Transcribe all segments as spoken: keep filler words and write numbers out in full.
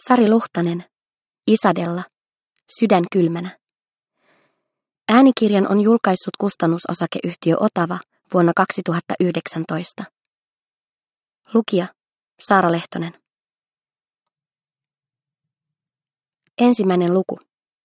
Sari Luhtanen, Isadella, Sydän kylmänä. Äänikirjan on julkaissut kustannusosakeyhtiö Otava vuonna kaksituhattayhdeksäntoista. Lukija Saara Lehtonen. Ensimmäinen luku.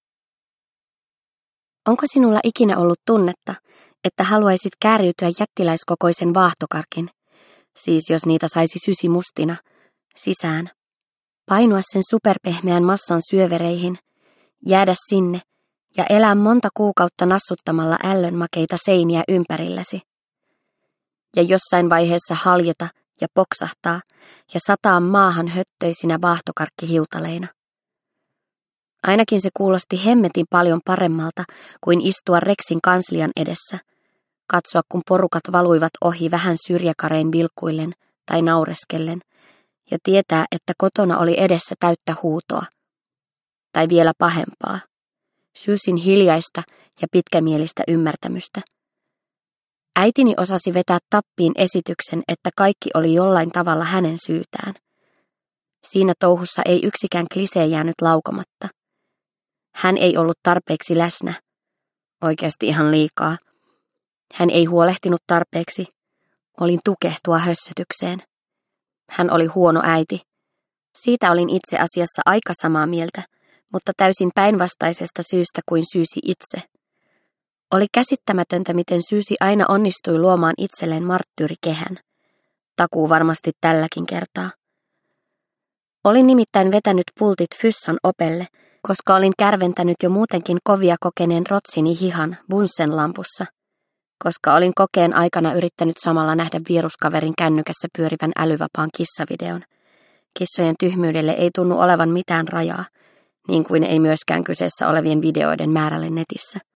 Onko sinulla ikinä ollut tunnetta, että haluaisit kääriytyä jättiläiskokoisen vaahtokarkin, siis jos niitä saisi sysimustina, sisään, painua sen superpehmeän massan syövereihin, jäädä sinne ja elää monta kuukautta nassuttamalla ällönmakeita seiniä ympärilläsi. Ja jossain vaiheessa haljeta ja poksahtaa ja sataa maahan höttöisinä vaahtokarkkihiutaleina. Ainakin se kuulosti hemmetin paljon paremmalta kuin istua Rexin kanslian edessä, katsoa kun porukat valuivat ohi vähän syrjäkarein vilkkuillen tai naureskellen, ja tietää, että kotona oli edessä täyttä huutoa. Tai vielä pahempaa, Syysin hiljaista ja pitkämielistä ymmärtämystä. Äitini osasi vetää tappiin esityksen, että kaikki oli jollain tavalla hänen syytään. Siinä touhussa ei yksikään klisee jäänyt laukomatta. Hän ei ollut tarpeeksi läsnä. Oikeasti ihan liikaa. Hän ei huolehtinut tarpeeksi. Olin tukehtua hössötykseen. Hän oli huono äiti. Siitä olin itse asiassa aika samaa mieltä, mutta täysin päinvastaisesta syystä kuin Syysi itse. Oli käsittämätöntä, miten Syysi aina onnistui luomaan itselleen marttyyrikehän. Takuu varmasti tälläkin kertaa. Olin nimittäin vetänyt pultit Fyssan opelle, koska olin kärventänyt jo muutenkin kovia kokeneen rotsini hihan Bunsen-lampussa, koska olin kokeen aikana yrittänyt samalla nähdä vieruskaverin kännykässä pyörivän älyvapaan kissavideon. Kissojen tyhmyydelle ei tunnu olevan mitään rajaa, niin kuin ei myöskään kyseessä olevien videoiden määrälle netissä.